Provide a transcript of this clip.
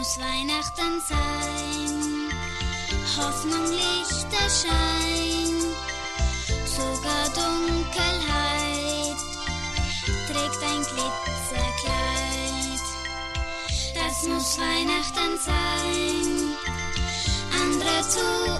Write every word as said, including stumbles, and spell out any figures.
muss Weihnachten sein. Hoffnung, Lichterschein, sogar Dunkelheit trägt ein Glitzerkleid. Das muss Weihnachten sein. Andere zu